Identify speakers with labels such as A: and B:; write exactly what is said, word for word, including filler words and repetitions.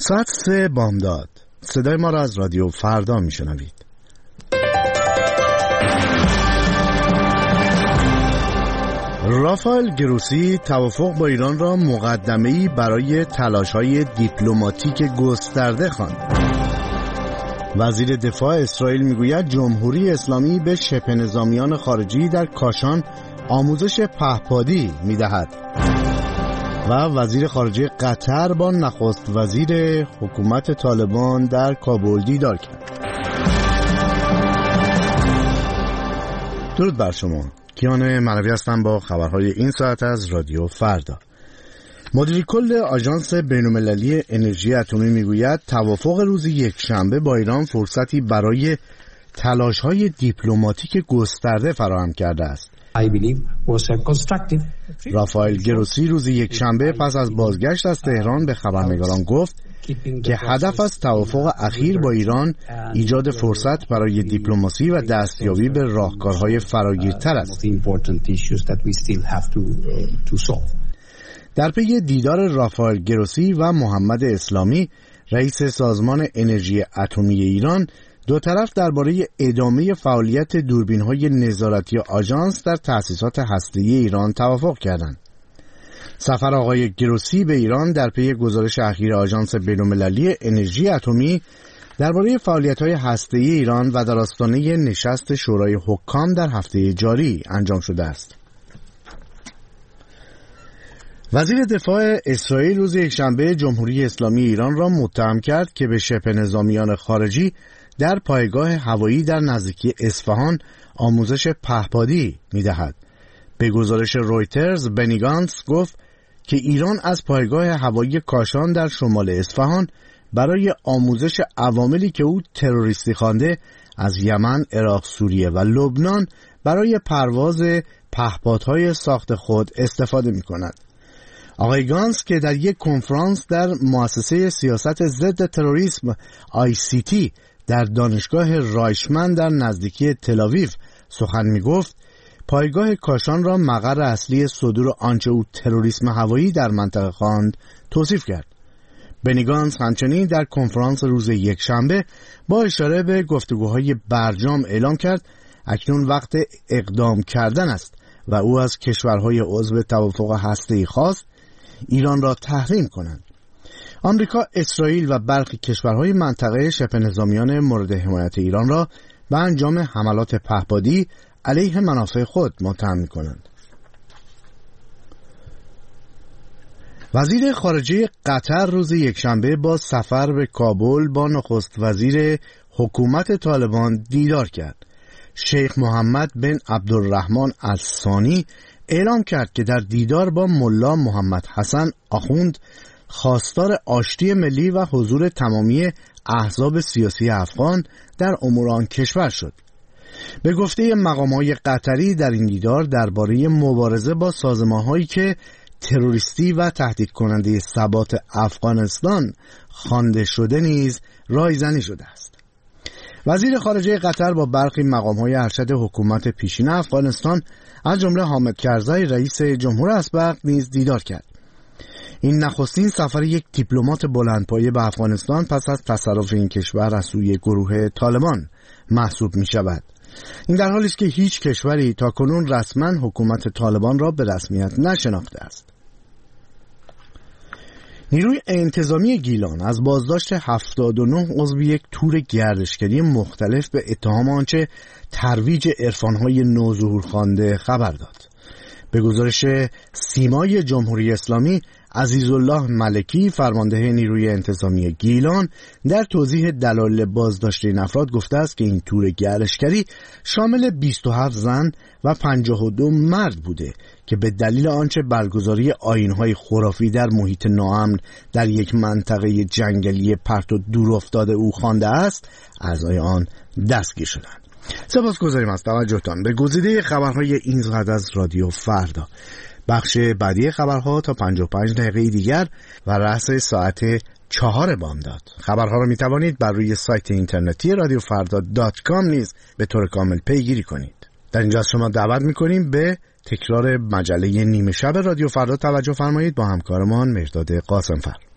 A: ساعت سه بامداد. صدای ما را از رادیو فردا میشنوید. رافائل گروسی توافق با ایران را مقدمه‌ای برای تلاش‌های دیپلماتیک گسترده خواند. وزیر دفاع اسرائیل میگوید جمهوری اسلامی به شبه نظامیان خارجی در کاشان آموزش پهپادی میدهد. و وزیر خارجه قطر با نخست وزیر حکومت طالبان در کابل دیدار کرد. درود بر شما. کیان معنوی هستم با خبرهای این ساعت از رادیو فردا. مدیر کل آژانس بین‌المللی انرژی اتمی میگوید توافق روز یکشنبه با ایران فرصتی برای تلاش‌های دیپلماتیک گسترده فراهم کرده است. رافائل گروسی روز یکشنبه پس از بازگشت از تهران به خبرنگاران گفت که هدف از توافق اخیر با ایران ایجاد فرصت برای دیپلماسی و دستیابی به راهکارهای فراگیرتر است. در پی دیدار رافائل گروسی و محمد اسلامی رئیس سازمان انرژی اتمی ایران، دو طرف درباره ادامه فعالیت دوربین‌های نظارتی آژانس در تأسیسات هسته‌ای ایران توافق کردند. سفر آقای گروسی به ایران در پی گزارش اخیر آژانس بین‌المللی انرژی اتمی درباره فعالیت‌های هسته‌ای ایران و در آستانه نشست شورای حکام در هفته جاری انجام شده است. وزیر دفاع اسرائیل روز یکشنبه جمهوری اسلامی ایران را متهم کرد که به شبه نظامیان خارجی در پایگاه هوایی در نزدیکی اصفهان آموزش پهپادی می‌دهد. به گزارش رویترز، بنی گانتس گفت که ایران از پایگاه هوایی کاشان در شمال اصفهان برای آموزش عواملی که او تروریستی خوانده از یمن، عراق، سوریه و لبنان برای پرواز پهپادهای ساخت خود استفاده می‌کند. آقای گانتس که در یک کنفرانس در مؤسسه سیاست ضد تروریسم آی سی تی در دانشگاه رایشمن در نزدیکی تل‌آویو سخن می‌گفت، پایگاه کاشان را مقر اصلی صدور آنچه او تروریسم هوایی در منطقه خواند توصیف کرد. بنی گانتس همچنین در کنفرانس روز یکشنبه با اشاره به گفتگوهای برجام اعلام کرد اکنون وقت اقدام کردن است و او از کشورهای عضو توافق هسته‌ای خواست ایران را تحریم کنند. آمریکا، اسرائیل و برخی کشورهای منطقه شبه نظامیان مورد حمایت ایران را به انجام حملات پهپادی علیه منافع خود متهم می‌کنند. وزیر خارجه قطر روز یکشنبه با سفر به کابل با نخست وزیر حکومت طالبان دیدار کرد. شیخ محمد بن عبدالرحمن الثانی اعلام کرد که در دیدار با ملا محمد حسن آخوند خواستار آشتی ملی و حضور تمامی احزاب سیاسی افغان در امور آن کشور شد. به گفته مقام‌های قطری در این دیدار درباره مبارزه با سازمان‌هایی که تروریستی و تهدید کننده ثبات افغانستان خوانده شده نیز رایزنی شده است. وزیر خارجه قطر با برخی مقام‌های ارشد حکومت پیشین افغانستان از جمله حامد کرزی رئیس جمهور اسبق نیز دیدار کرد. این نخستین سفر یک دیپلمات بلندپایه به افغانستان پس از تصرف این کشور از سوی گروه طالبان محسوب می شود. این در حالی است که هیچ کشوری تاکنون رسما حکومت طالبان را به رسمیت نشناخته است. نیروی انتظامی گیلان از بازداشت هفتاد و نه عضو یک تور گردشگری مختلف به اتهام آنچه ترویج عرفان‌های نوظهور خوانده خبر داد. به گزارش سیمای جمهوری اسلامی، عزیزالله ملکی فرمانده نیروی انتظامی گیلان در توضیح دلایل بازداشت این افراد گفته است که این تور گردشگری شامل بیست و هفت زن و پنجاه و دو مرد بوده که به دلیل آنچه برگزاری آیین‌های خرافی در محیط ناامن در یک منطقه جنگلی پرت و دور افتاده او خوانده است اعضای آن دستگیر شدند. سپاسگزاریم از توجهتان به گزیده خبرهای این ساعت از رادیو فردا. بخش بعدی خبرها تا پنجاه و پنج دقیقه دیگر و رأس ساعت چهار بامداد. خبرها را می توانید بر روی سایت اینترنتی رادیو فردا دات کام نیز به طور کامل پیگیری کنید. در اینجا از شما دعوت می کنیم به تکرار مجله نیمه شب رادیو فردا توجه فرمایید با همکارمان مرداد قاسمفر.